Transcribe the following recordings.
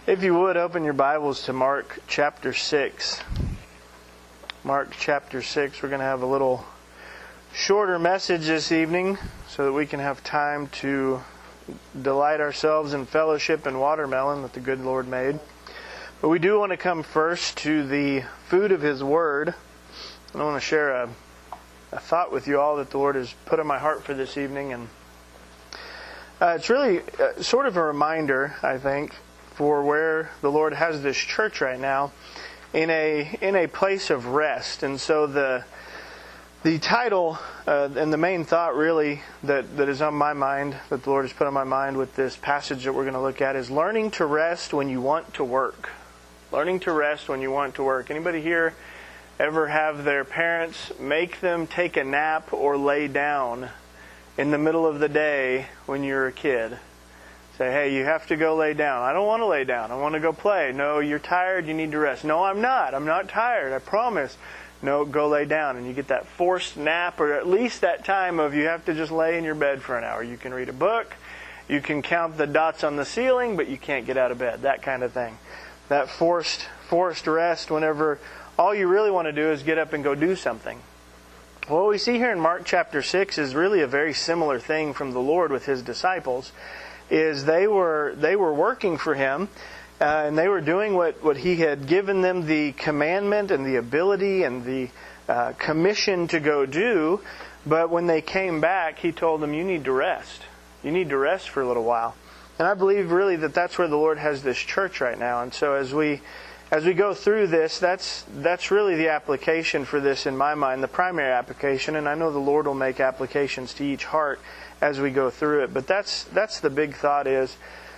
If you would, open your Bibles to Mark chapter 6. Mark chapter 6. We're going to have a little shorter message this evening so that we can have time to delight ourselves in fellowship and watermelon that the good Lord made. But we do want to come first to the food of His Word. And I want to share a thought with you all that the Lord has put in my heart for this evening. And it's really sort of a reminder, I think, for where the Lord has this church right now in a place of rest. And so the title and the main thought really that is on my mind, that the Lord has put on my mind with this passage that we're going to look at, is learning to rest when you want to work. Learning to rest when you want to work. Anybody here ever have their parents make them take a nap or lay down in the middle of the day when you're a kid? Say, hey, you have to go lay down. I don't want to lay down. I want to go play. No, you're tired. You need to rest. No, I'm not. I'm not tired. I promise. No, go lay down. And you get that forced nap, or at least that time of you have to just lay in your bed for an hour. You can read a book. You can count the dots on the ceiling, but you can't get out of bed. That kind of thing. That forced rest whenever all you really want to do is get up and go do something. What we see here in Mark chapter 6 is really a very similar thing from the Lord with His disciples. Is they were working for Him, and they were doing what He had given them the commandment and the ability and the commission to go do. But when they came back, He told them, you need to rest. You need to rest for a little while. And I believe really that that's where the Lord has this church right now. And so as we go through this, that's really the application for this in my mind, the primary application. And I know the Lord will make applications to each heart as we go through it. But that's the big thought is,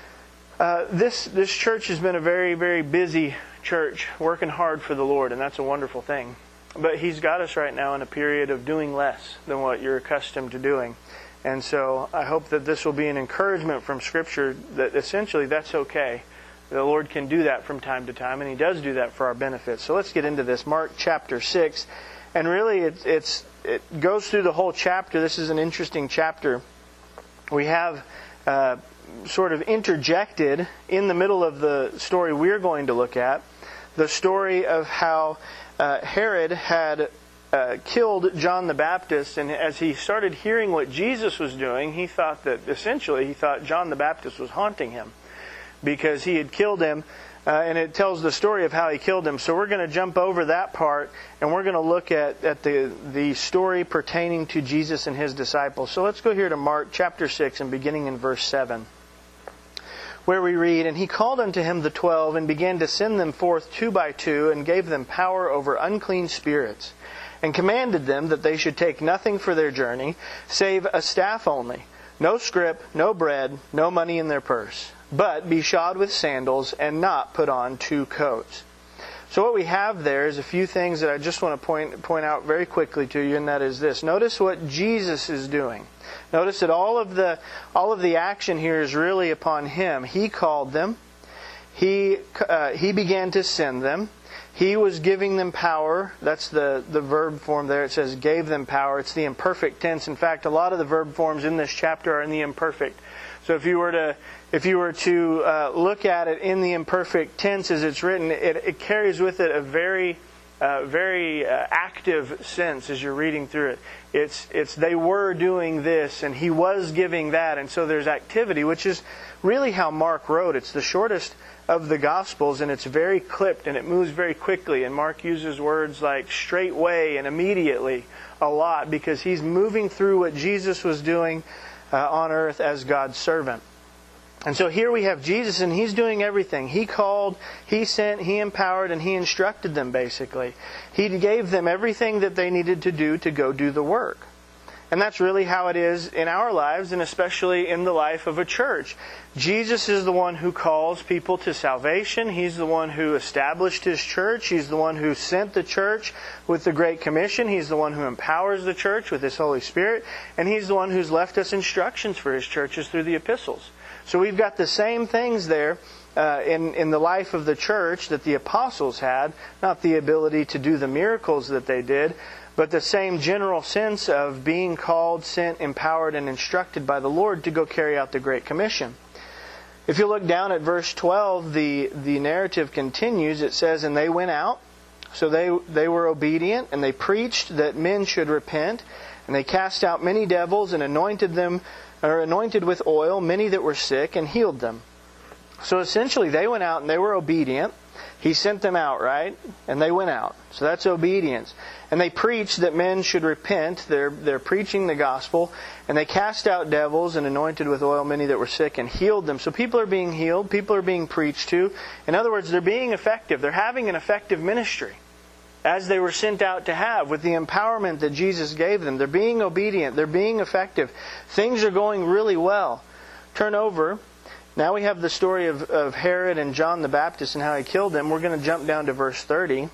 this church has been a very, very busy church, working hard for the Lord, and that's a wonderful thing. But He's got us right now in a period of doing less than what you're accustomed to doing. And so I hope that this will be an encouragement from Scripture that essentially that's okay. The Lord can do that from time to time, and He does do that for our benefit. So let's get into this. Mark chapter 6. And really it goes through the whole chapter. This is an interesting chapter. We have sort of interjected in the middle of the story we're going to look at, the story of how Herod had killed John the Baptist. And as he started hearing what Jesus was doing, he thought John the Baptist was haunting him, because he had killed him, and it tells the story of how he killed him. So we're going to jump over that part, and we're going to look at the story pertaining to Jesus and His disciples. So let's go here to Mark chapter 6 and beginning in verse 7, where we read, And He called unto Him the 12, and began to send them forth 2 by 2, and gave them power over unclean spirits, and commanded them that they should take nothing for their journey, save a staff only, no scrip, no bread, no money in their purse, but be shod with sandals, and not put on 2 coats. So what we have there is a few things that I just want to point out very quickly to you, and that is this. Notice what Jesus is doing. Notice that all of the action here is really upon Him. He called them. He began to send them. He was giving them power. That's the verb form there. It says gave them power. It's the imperfect tense. In fact, a lot of the verb forms in this chapter are in the imperfect. So if you were to look at it in the imperfect tense as it's written, it carries with it a very active sense as you're reading through it. It's they were doing this and He was giving that, and so there's activity, which is really how Mark wrote. It's the shortest of the Gospels, and it's very clipped, and it moves very quickly. And Mark uses words like straightway and immediately a lot, because he's moving through what Jesus was doing on earth as God's servant. And so here we have Jesus, and He's doing everything. He called, He sent, He empowered, and He instructed them, basically. He gave them everything that they needed to do to go do the work. And that's really how it is in our lives, and especially in the life of a church. Jesus is the one who calls people to salvation. He's the one who established His church. He's the one who sent the church with the Great Commission. He's the one who empowers the church with His Holy Spirit. And He's the one who's left us instructions for His churches through the epistles. So we've got the same things there in the life of the church that the apostles had. Not the ability to do the miracles that they did, but the same general sense of being called, sent, empowered, and instructed by the Lord to go carry out the Great Commission. If you look down at verse 12, the narrative continues. It says, "And they went out." So they were obedient, and they preached that men should repent. And they cast out many devils and anointed with oil many that were sick and healed them. So essentially they went out and they were obedient. He sent them out, right? And they went out. So that's obedience. And they preached that men should repent. They're preaching the gospel. And they cast out devils and anointed with oil many that were sick and healed them. So people are being healed. People are being preached to. In other words, they're being effective. They're having an effective ministry, as they were sent out to have, with the empowerment that Jesus gave them. They're being obedient. They're being effective. Things are going really well. Turn over. Now we have the story of Herod and John the Baptist and how he killed them. We're going to jump down to verse 30.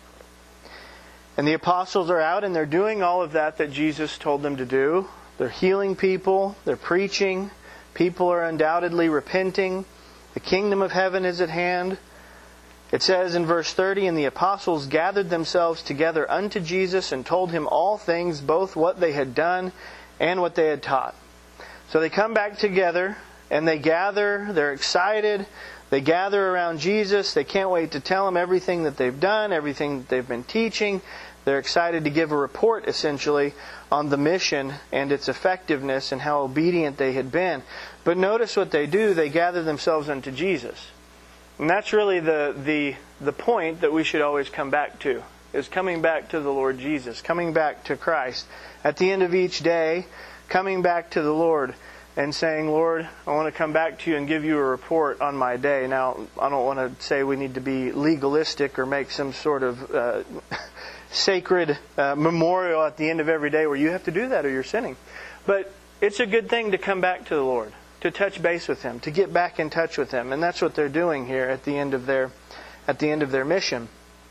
And the apostles are out and they're doing all of that Jesus told them to do. They're healing people. They're preaching. People are undoubtedly repenting. The kingdom of heaven is at hand. It says in verse 30, "And the apostles gathered themselves together unto Jesus and told Him all things, both what they had done and what they had taught." So they come back together and they gather. They're excited. They gather around Jesus. They can't wait to tell Him everything that they've done, everything that they've been teaching. They're excited to give a report, essentially, on the mission and its effectiveness and how obedient they had been. But notice what they do. They gather themselves unto Jesus. And that's really the point that we should always come back to, is coming back to the Lord Jesus, coming back to Christ. At the end of each day, coming back to the Lord and saying, "Lord, I want to come back to You and give You a report on my day." Now, I don't want to say we need to be legalistic or make some sort of sacred memorial at the end of every day where you have to do that or you're sinning. But it's a good thing to come back to the Lord, to touch base with Him, to get back in touch with Him. And that's what they're doing here at the end of their mission.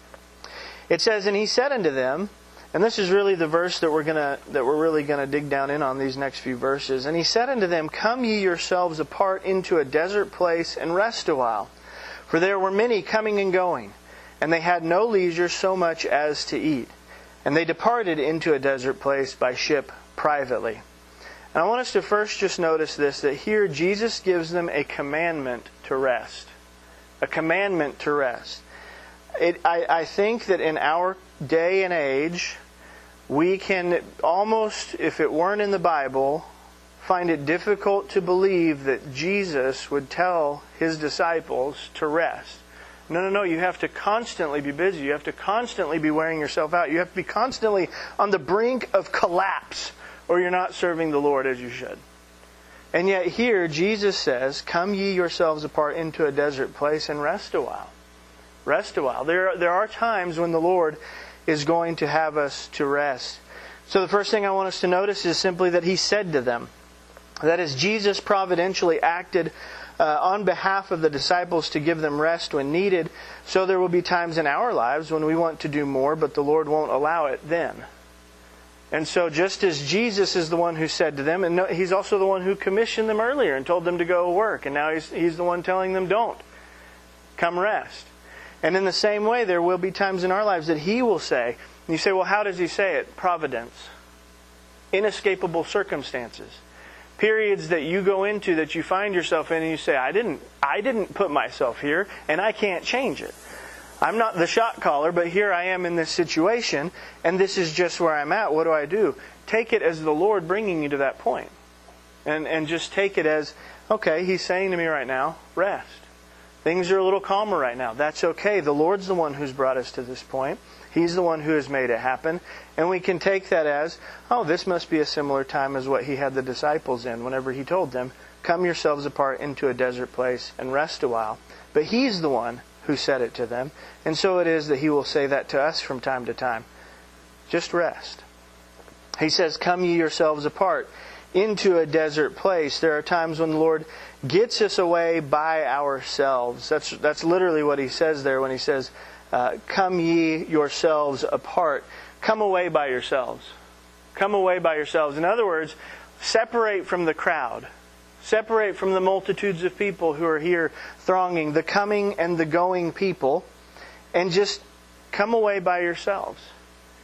It says, "And He said unto them," and this is really the verse that we're really gonna dig down in on these next few verses. "And He said unto them, Come ye yourselves apart into a desert place and rest a while. For there were many coming and going, and they had no leisure so much as to eat. And they departed into a desert place by ship privately." And I want us to first just notice this, that here Jesus gives them a commandment to rest. A commandment to rest. I think that in our day and age, we can almost, if it weren't in the Bible, find it difficult to believe that Jesus would tell His disciples to rest. No, you have to constantly be busy. You have to constantly be wearing yourself out. You have to be constantly on the brink of collapse, or you're not serving the Lord as you should. And yet here, Jesus says, "Come ye yourselves apart into a desert place and rest a while." Rest a while. There are times when the Lord is going to have us to rest. So the first thing I want us to notice is simply that He said to them. That is, Jesus providentially acted on behalf of the disciples to give them rest when needed. So there will be times in our lives when we want to do more, but the Lord won't allow it then. And so just as Jesus is the one who said to them, and He's also the one who commissioned them earlier and told them to go work, and now He's the one telling them, "Don't. Come rest." And in the same way, there will be times in our lives that He will say, and you say, well, how does He say it? Providence. Inescapable circumstances. Periods that you go into, that you find yourself in, and you say, I didn't put myself here, and I can't change it. I'm not the shot caller, but here I am in this situation, and this is just where I'm at. What do I do? Take it as the Lord bringing you to that point. And just take it as, okay, He's saying to me right now, rest. Things are a little calmer right now. That's okay. The Lord's the one who's brought us to this point. He's the one who has made it happen. And we can take that as, oh, this must be a similar time as what He had the disciples in whenever He told them, "Come yourselves apart into a desert place and rest a while." But He's the one who said it to them. And so it is that He will say that to us from time to time. Just rest. He says, "Come ye yourselves apart into a desert place." There are times when the Lord gets us away by ourselves. That's literally what He says there when He says, "Come ye yourselves apart." Come away by yourselves. Come away by yourselves. In other words, separate from the crowd. Separate from the multitudes of people who are here thronging, the coming and the going people, and just come away by yourselves.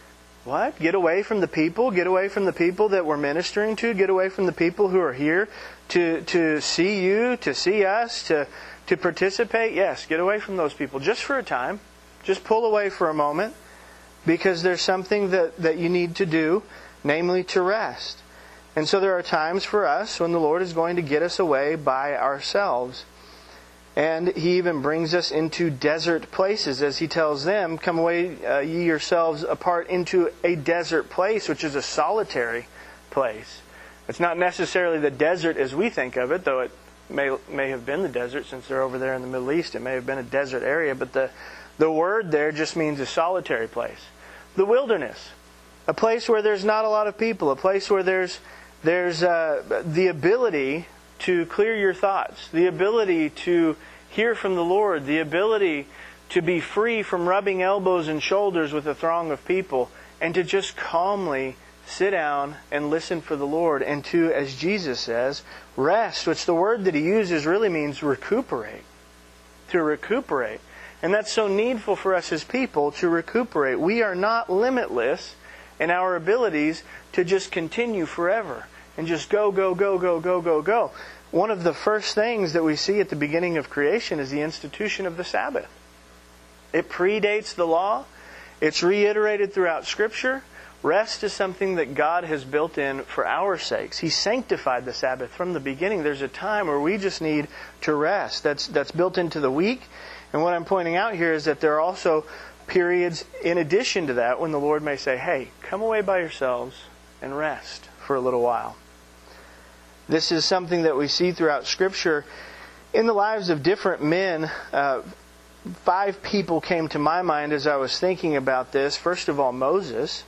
What? Get away from the people? Get away from the people that we're ministering to? Get away from the people who are here to see you, to see us, to participate? Yes, get away from those people just for a time. Just pull away for a moment, because there's something that you need to do, namely to rest. And so there are times for us when the Lord is going to get us away by ourselves. And He even brings us into desert places, as He tells them, come away ye yourselves apart into a desert place, which is a solitary place. It's not necessarily the desert as we think of it, though it may have been the desert since they're over there in the Middle East. It may have been a desert area, but the word there just means a solitary place. The wilderness, a place where there's not a lot of people, a place where there's the ability to clear your thoughts, the ability to hear from the Lord, the ability to be free from rubbing elbows and shoulders with a throng of people, and to just calmly sit down and listen for the Lord, and to, as Jesus says, rest, which the word that He uses really means recuperate. To recuperate. And that's so needful for us as people, to recuperate. We are not limitless in our abilities to just continue forever and just go. One of the first things that we see at the beginning of creation is the institution of the Sabbath. It predates the law. It's reiterated throughout Scripture. Rest is something that God has built in for our sakes. He sanctified the Sabbath from the beginning. There's a time where we just need to rest. That's built into the week. And what I'm pointing out here is that there are also periods in addition to that when the Lord may say, hey, come away by yourselves and rest for a little while. This is something that we see throughout Scripture in the lives of different men. 5 people came to my mind as I was thinking about this. First of all, Moses.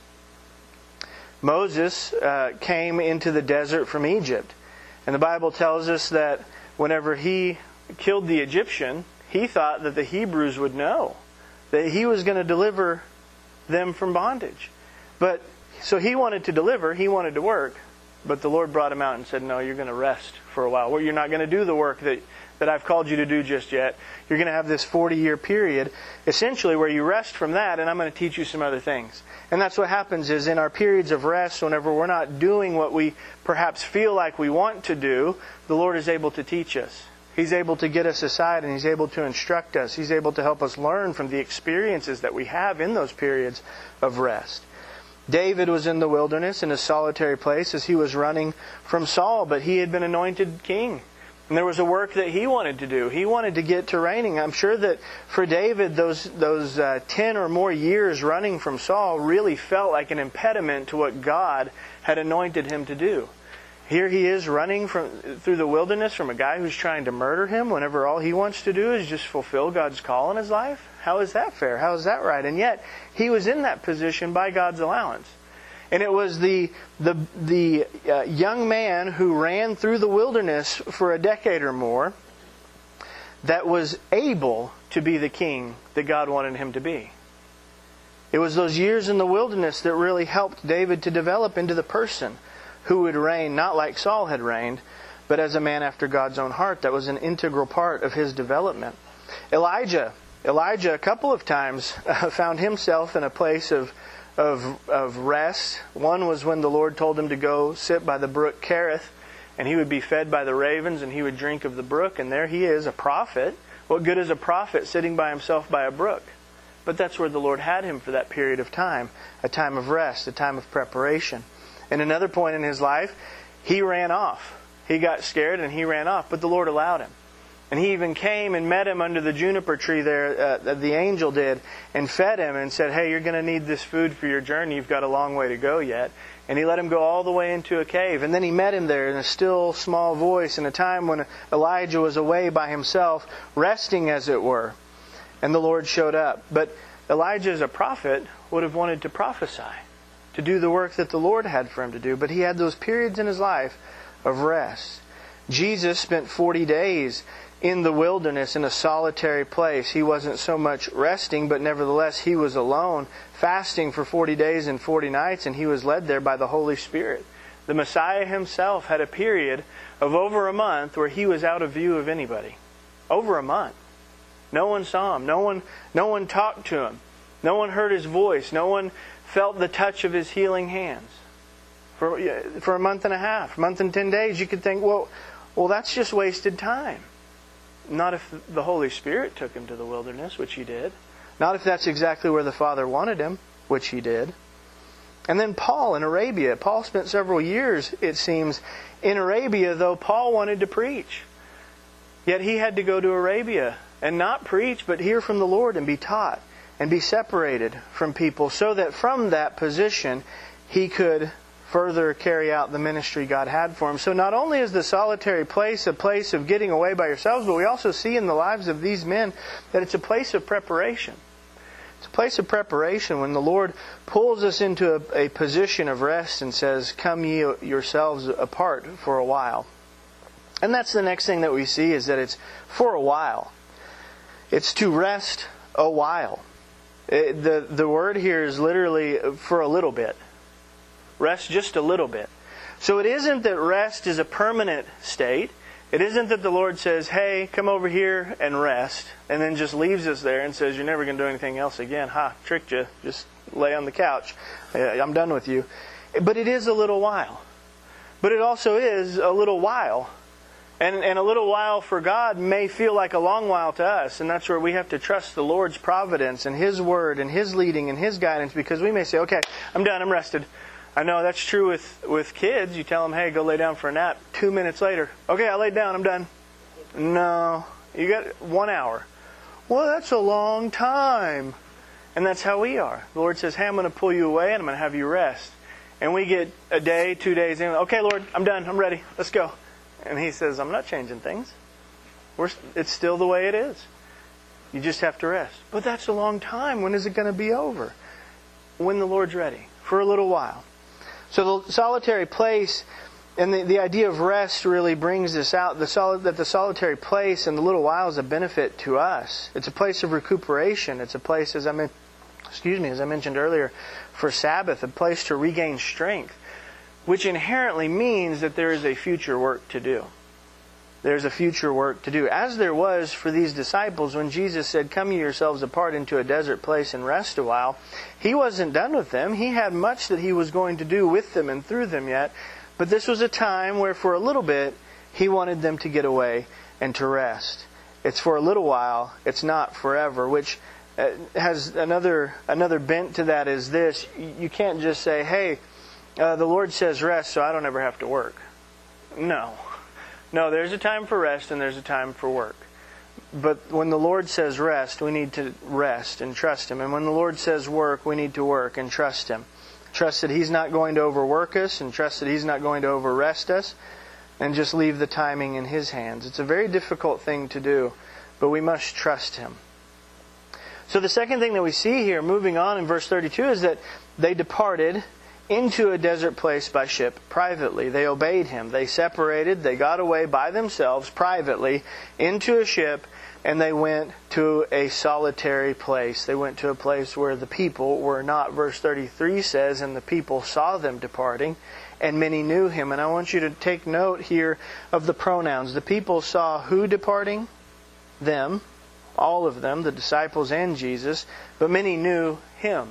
Moses came into the desert from Egypt. And the Bible tells us that whenever he killed the Egyptian, he thought that the Hebrews would know that he was going to deliver them from bondage. So he wanted to deliver, he wanted to work. But the Lord brought him out and said, no, you're going to rest for a while. Well, you're not going to do the work that I've called you to do just yet. You're going to have this 40-year period, essentially, where you rest from that, and I'm going to teach you some other things. And that's what happens is in our periods of rest, whenever we're not doing what we perhaps feel like we want to do, the Lord is able to teach us. He's able to get us aside, and He's able to instruct us. He's able to help us learn from the experiences that we have in those periods of rest. David was in the wilderness in a solitary place as he was running from Saul, but he had been anointed king. And there was a work that he wanted to do. He wanted to get to reigning. I'm sure that for David, those 10 or more years running from Saul really felt like an impediment to what God had anointed him to do. Here he is running through the wilderness from a guy who's trying to murder him whenever all he wants to do is just fulfill God's call in his life. How is that fair? How is that right? And yet, he was in that position by God's allowance. And it was the young man who ran through the wilderness for a decade or more that was able to be the king that God wanted him to be. It was those years in the wilderness that really helped David to develop into the person who would reign, not like Saul had reigned, but as a man after God's own heart. That was an integral part of his development. Elijah, a couple of times, found himself in a place of rest. One was when the Lord told him to go sit by the brook Kerith, and he would be fed by the ravens, and he would drink of the brook. And there he is, a prophet. What good is a prophet sitting by himself by a brook? But that's where the Lord had him for that period of time, a time of rest, a time of preparation. And another point in his life, he ran off. He got scared and he ran off, but the Lord allowed him. And He even came and met him under the juniper tree there, the angel did, and fed him and said, hey, you're going to need this food for your journey. You've got a long way to go yet. And He let him go all the way into a cave. And then He met him there in a still, small voice in a time when Elijah was away by himself, resting as it were. And the Lord showed up. But Elijah, as a prophet, would have wanted to prophesy, to do the work that the Lord had for him to do. But he had those periods in his life of rest. Jesus spent 40 days in the wilderness in a solitary place. He wasn't so much resting, but nevertheless He was alone, fasting for 40 days and 40 nights, and He was led there by the Holy Spirit. The Messiah Himself had a period of over a month where He was out of view of anybody. Over a month. No one saw Him. No one talked to Him. No one heard His voice. No one felt the touch of His healing hands. For a month and a half, a month and 10 days, you could think, well, that's just wasted time. Not if the Holy Spirit took Him to the wilderness, which He did. Not if that's exactly where the Father wanted Him, which He did. And then Paul in Arabia. Paul spent several years, it seems, in Arabia, though Paul wanted to preach. Yet he had to go to Arabia and not preach, but hear from the Lord and be taught and be separated from people, so that from that position he could further carry out the ministry God had for him. So not only is the solitary place a place of getting away by yourselves, but we also see in the lives of these men that it's a place of preparation. It's a place of preparation when the Lord pulls us into a position of rest and says, "Come ye yourselves apart for a while." And that's the next thing that we see, is that it's for a while. It's to rest a while. The word here is literally for a little bit. Rest just a little bit. So it isn't that rest is a permanent state. It isn't that the Lord says, "Hey, come over here and rest," and then just leaves us there and says, "You're never going to do anything else again. Ha, tricked you. Just lay on the couch. I'm done with you." But it is a little while. But it also is a little while. And a little while for God may feel like a long while to us. And that's where we have to trust the Lord's providence and His Word and His leading and His guidance, because we may say, "Okay, I'm done. I'm rested." I know that's true with kids. You tell them, "Hey, go lay down for a nap." 2 minutes later, "Okay, I laid down. I'm done." No, you got 1 hour. Well, that's a long time. And that's how we are. The Lord says, "Hey, I'm going to pull you away and I'm going to have you rest." And we get a day, 2 days in. "Okay, Lord, I'm done. I'm ready. Let's go." And He says, "I'm not changing things. It's still the way it is. You just have to rest." "But that's a long time. When is it going to be over?" When the Lord's ready. For a little while. So the solitary place and the idea of rest really brings this out. That the solitary place and the little while is a benefit to us. It's a place of recuperation. It's a place, as I mentioned earlier, for Sabbath, a place to regain strength, which inherently means that there is a future work to do. There's a future work to do. As there was for these disciples when Jesus said, "Come ye yourselves apart into a desert place and rest a while," He wasn't done with them. He had much that He was going to do with them and through them yet. But this was a time where for a little bit He wanted them to get away and to rest. It's for a little while. It's not forever, which has another bent to that is this. You can't just say, "Hey, the Lord says rest, so I don't ever have to work." No, there's a time for rest and there's a time for work. But when the Lord says rest, we need to rest and trust Him. And when the Lord says work, we need to work and trust Him. Trust that He's not going to overwork us, and trust that He's not going to overrest us, and just leave the timing in His hands. It's a very difficult thing to do, but we must trust Him. So the second thing that we see here, moving on in verse 32, is that they departed into a desert place by ship privately. They obeyed Him. They separated. They got away by themselves privately into a ship, and they went to a solitary place. They went to a place where the people were not. Verse 33 says, "And the people saw them departing, and many knew Him." And I want you to take note here of the pronouns. The people saw who departing? Them. All of them, the disciples and Jesus. But many knew Him.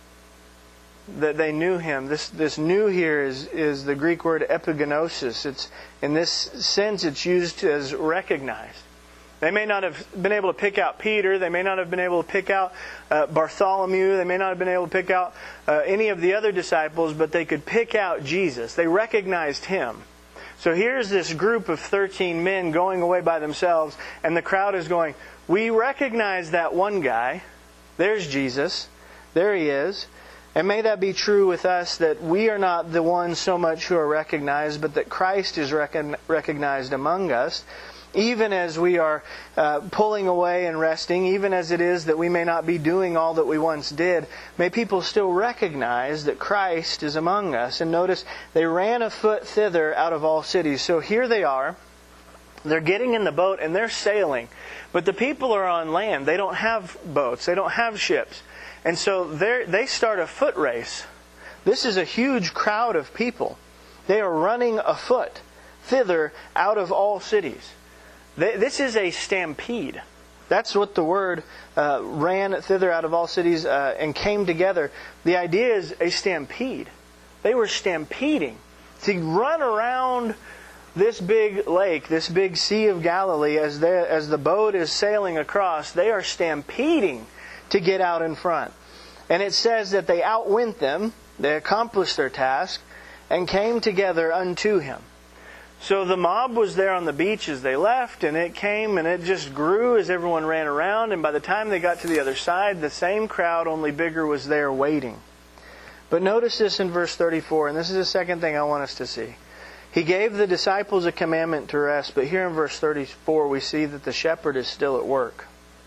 That they knew Him. This "knew" here is the Greek word epigenosis. It's, in this sense, it's used as recognized. They may not have been able to pick out Peter. They may not have been able to pick out Bartholomew. They may not have been able to pick out any of the other disciples, but they could pick out Jesus. They recognized Him. So here's this group of 13 men going away by themselves, and the crowd is going, "We recognize that one guy. There's Jesus. There He is." And may that be true with us, that we are not the ones so much who are recognized, but that Christ is recognized among us. Even as we are pulling away and resting, even as it is that we may not be doing all that we once did, may people still recognize that Christ is among us. And notice, they ran afoot thither out of all cities. So here they are. They're getting in the boat and they're sailing. But the people are on land. They don't have boats. They don't have ships. And so they start a foot race. This is a huge crowd of people. They are running afoot thither out of all cities. This is a stampede. That's what the word ran thither out of all cities and came together. The idea is a stampede. They were stampeding to run around this big lake, this big Sea of Galilee, as the boat is sailing across. They are stampeding to get out in front. And it says that they outwent them, they accomplished their task, and came together unto Him. So the mob was there on the beach as they left, and it came and it just grew as everyone ran around. And by the time they got to the other side, the same crowd, only bigger, was there waiting. But notice this in verse 34, and this is the second thing I want us to see. He gave the disciples a commandment to rest, but here in verse 34 we see that the shepherd is still at work.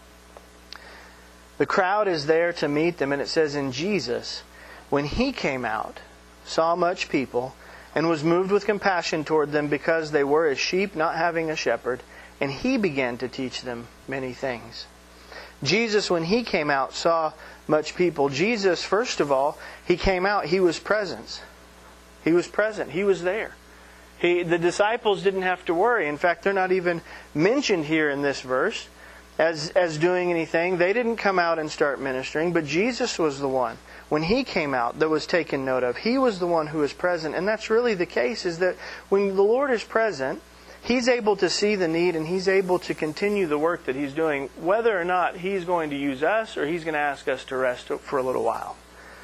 The crowd is there to meet them, and it says, in Jesus, when He came out, saw much people, and was moved with compassion toward them, because they were as sheep not having a shepherd, and He began to teach them many things. Jesus, when He came out, saw much people. Jesus, first of all, He came out, He was present. He was present. He was there. The disciples didn't have to worry. In fact, they're not even mentioned here in this verse as doing anything. They didn't come out and start ministering, but Jesus was the one, when He came out, that was taken note of. He was the one who was present. And that's really the case, is that when the Lord is present, He's able to see the need, and He's able to continue the work that He's doing, whether or not He's going to use us or He's going to ask us to rest for a little while.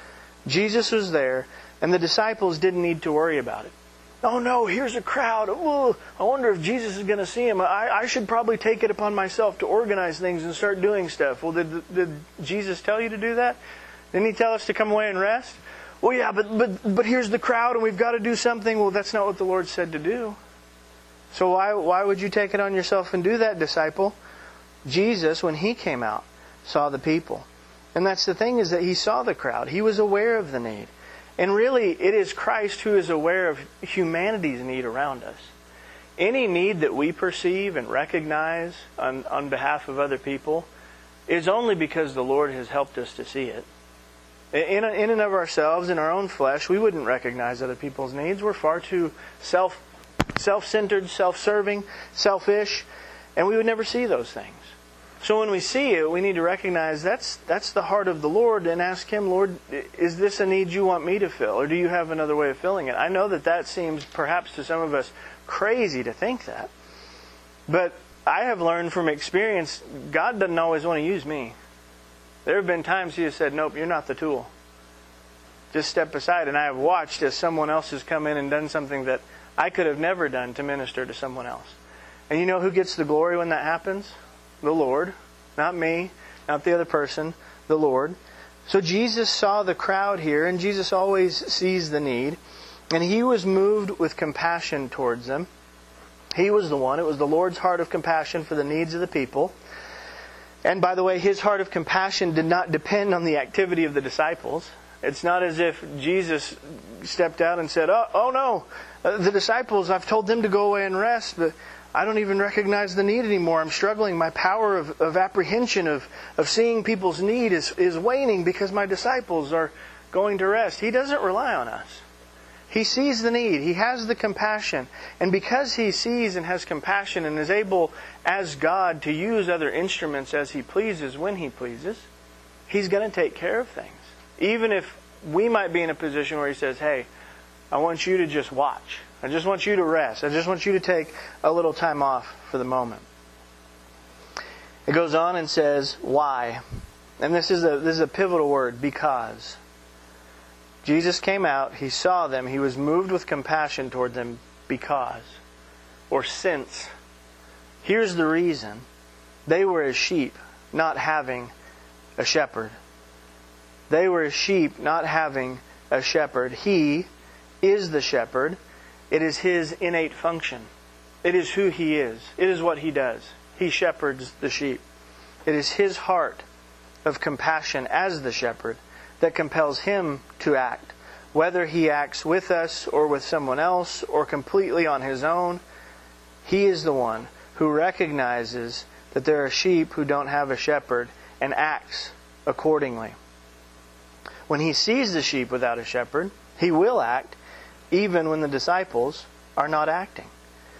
Jesus was there, and the disciples didn't need to worry about it. Oh no, here's a crowd. Oh, I wonder if Jesus is going to see him. I should probably take it upon myself to organize things and start doing stuff. Well, did Jesus tell you to do that? Didn't He tell us to come away and rest? Well, yeah, but here's the crowd and we've got to do something. Well, that's not what the Lord said to do. So why would you take it on yourself and do that, disciple? Jesus, when He came out, saw the people. And that's the thing, is that He saw the crowd. He was aware of the need. And really, it is Christ who is aware of humanity's need around us. Any need that we perceive and recognize on behalf of other people is only because the Lord has helped us to see it. In and of ourselves, in our own flesh, we wouldn't recognize other people's needs. We're far too self-centered, self-serving, selfish, and we would never see those things. So when we see it, we need to recognize that's the heart of the Lord, and ask Him, Lord, is this a need You want me to fill? Or do You have another way of filling it? I know that seems perhaps to some of us crazy to think that. But I have learned from experience, God doesn't always want to use me. There have been times He has said, nope, you're not the tool. Just step aside. And I have watched as someone else has come in and done something that I could have never done to minister to someone else. And you know who gets the glory when that happens? The Lord. Not me, not the other person, the Lord. So Jesus saw the crowd here, and Jesus always sees the need. And He was moved with compassion towards them. He was the one. It was the Lord's heart of compassion for the needs of the people. And by the way, His heart of compassion did not depend on the activity of the disciples. It's not as if Jesus stepped out and said, oh no, the disciples, I've told them to go away and rest, but I don't even recognize the need anymore. I'm struggling. My power of apprehension of seeing people's need is waning because my disciples are going to rest. He doesn't rely on us. He sees the need. He has the compassion. And because He sees and has compassion and is able, as God, to use other instruments as He pleases when He pleases, He's going to take care of things. Even if we might be in a position where He says, hey, I want you to just watch. I just want you to rest. I just want you to take a little time off for the moment. It goes on and says, why? And this is a pivotal word, because. Jesus came out, He saw them, He was moved with compassion toward them because, or since. Here's the reason. They were as sheep, not having a shepherd. They were as sheep, not having a shepherd. He is the shepherd. It is His innate function. It is who He is. It is what He does. He shepherds the sheep. It is His heart of compassion as the shepherd that compels Him to act. Whether He acts with us or with someone else or completely on His own, He is the one who recognizes that there are sheep who don't have a shepherd and acts accordingly. When He sees the sheep without a shepherd, He will act even when the disciples are not acting.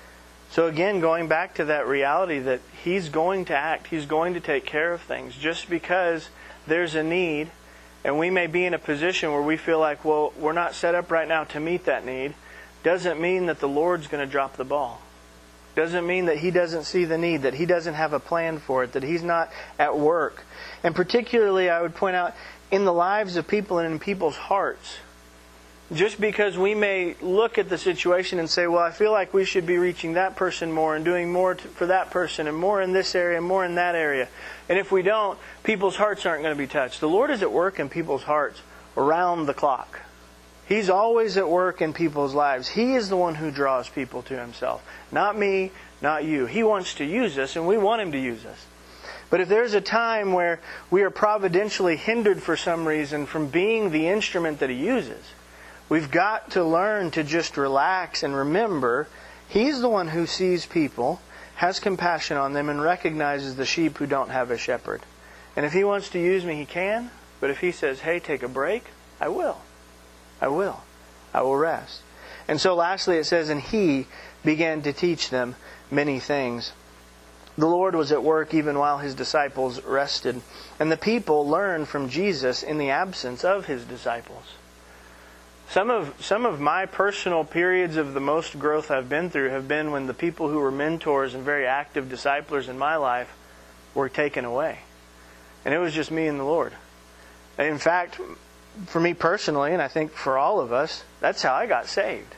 So again, going back to that reality that He's going to act, He's going to take care of things. Just because there's a need, and we may be in a position where we feel like, well, we're not set up right now to meet that need, doesn't mean that the Lord's going to drop the ball. Doesn't mean that He doesn't see the need, that He doesn't have a plan for it, that He's not at work. And particularly, I would point out, in the lives of people and in people's hearts. Just because we may look at the situation and say, well, I feel like we should be reaching that person more and doing more for that person and more in this area and more in that area. And if we don't, people's hearts aren't going to be touched. The Lord is at work in people's hearts around the clock. He's always at work in people's lives. He is the one who draws people to Himself. Not me, not you. He wants to use us, and we want Him to use us. But if there's a time where we are providentially hindered for some reason from being the instrument that He uses, we've got to learn to just relax and remember He's the one who sees people, has compassion on them, and recognizes the sheep who don't have a shepherd. And if He wants to use me, He can. But if He says, hey, take a break, I will. I will. I will rest. And so lastly it says, and He began to teach them many things. The Lord was at work even while His disciples rested. And the people learned from Jesus in the absence of His disciples. Some of my personal periods of the most growth I've been through have been when the people who were mentors and very active disciplers in my life were taken away. And it was just me and the Lord. In fact, for me personally, and I think for all of us, that's how I got saved.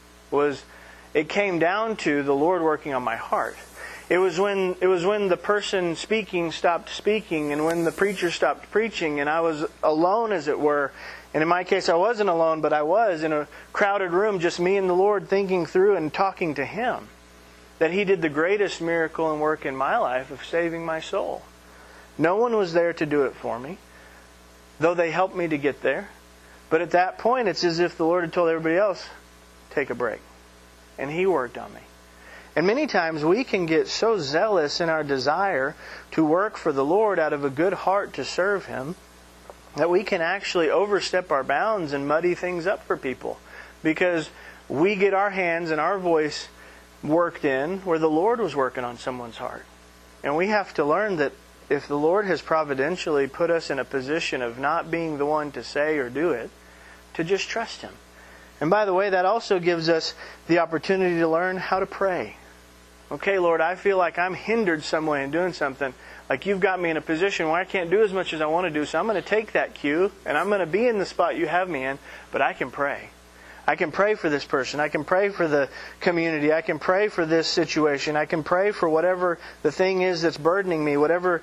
It came down to the Lord working on my heart. It was when the person speaking stopped speaking, and when the preacher stopped preaching, and I was alone, as it were. And in my case, I wasn't alone, but I was in a crowded room, just me and the Lord, thinking through and talking to Him, that He did the greatest miracle and work in my life of saving my soul. No one was there to do it for me, though they helped me to get there. But at that point, it's as if the Lord had told everybody else, take a break. And He worked on me. And many times we can get so zealous in our desire to work for the Lord out of a good heart to serve Him, that we can actually overstep our bounds and muddy things up for people. Because we get our hands and our voice worked in where the Lord was working on someone's heart. And we have to learn that if the Lord has providentially put us in a position of not being the one to say or do it, to just trust Him. And by the way, that also gives us the opportunity to learn how to pray. Okay, Lord, I feel like I'm hindered some way in doing something. Like You've got me in a position where I can't do as much as I want to do, so I'm going to take that cue, and I'm going to be in the spot You have me in, but I can pray. I can pray for this person. I can pray for the community. I can pray for this situation. I can pray for whatever the thing is that's burdening me, whatever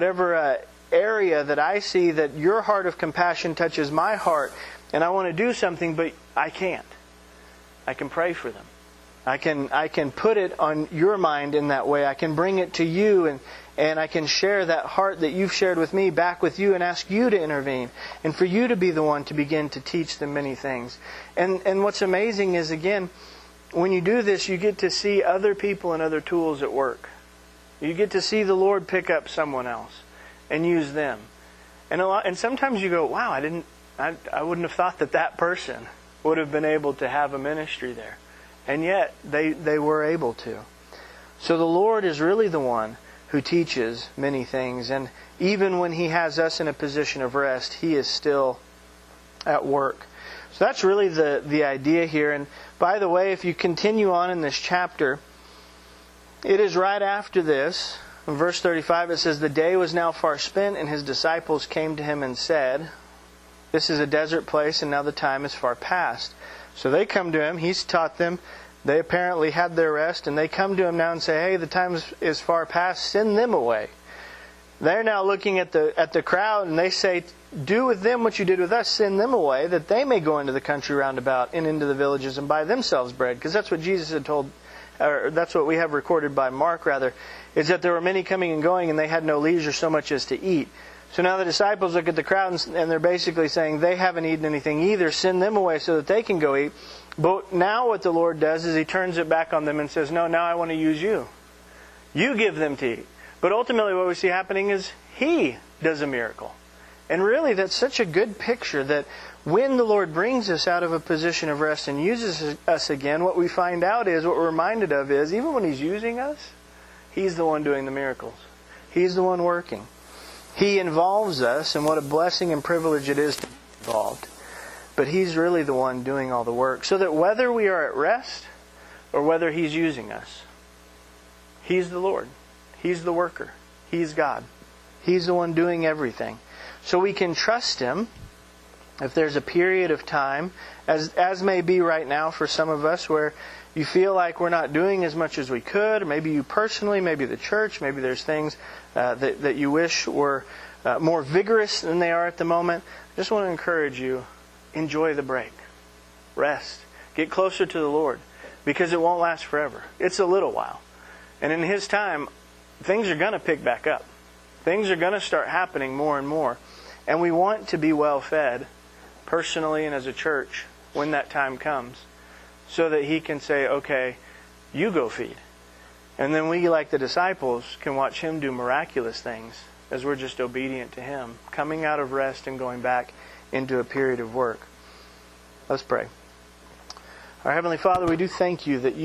area that I see that Your heart of compassion touches my heart, and I want to do something, but I can't. I can pray for them. I can put it on Your mind in that way. I can bring it to You, and I can share that heart that You've shared with me back with You and ask You to intervene and for You to be the one to begin to teach them many things. And what's amazing is, again, when you do this, you get to see other people and other tools at work. You get to see the Lord pick up someone else and use them. And sometimes you go, wow, I wouldn't have thought that person would have been able to have a ministry there. And yet, they were able to. So the Lord is really the one who teaches many things. And even when He has us in a position of rest, He is still at work. So that's really the idea here. And by the way, if you continue on in this chapter, it is right after this. In verse 35 it says, the day was now far spent, and His disciples came to Him and said, this is a desert place, and now the time is far past. So they come to Him. He's taught them. They apparently had their rest, and they come to Him now and say, hey, the time is far past. Send them away. They're now looking at the crowd, and they say, do with them what You did with us. Send them away, that they may go into the country round about and into the villages and buy themselves bread. Because that's what Jesus had told, or that's what we have recorded by Mark, rather, is that there were many coming and going, and they had no leisure so much as to eat. So now the disciples look at the crowd, and they're basically saying they haven't eaten anything either. Send them away so that they can go eat. But now what the Lord does is He turns it back on them and says, no, now I want to use you. You give them to eat. But ultimately what we see happening is He does a miracle. And really, that's such a good picture that when the Lord brings us out of a position of rest and uses us again, what we find out is, what we're reminded of is, even when He's using us, He's the one doing the miracles. He's the one working. He involves us, and what a blessing and privilege it is to be involved. But He's really the one doing all the work. So that whether we are at rest or whether He's using us, He's the Lord. He's the worker. He's God. He's the one doing everything. So we can trust Him if there's a period of time, as may be right now for some of us, where you feel like we're not doing as much as we could. Maybe you personally, maybe the church, maybe there's things that you wish were more vigorous than they are at the moment. I just want to encourage you, enjoy the break. Rest. Get closer to the Lord. Because it won't last forever. It's a little while. And in His time, things are going to pick back up. Things are going to start happening more and more. And we want to be well fed, personally and as a church, when that time comes. So that He can say, okay, you go feed. And then we, like the disciples, can watch Him do miraculous things as we're just obedient to Him, coming out of rest and going back into a period of work. Let's pray. Our Heavenly Father, we do thank You that You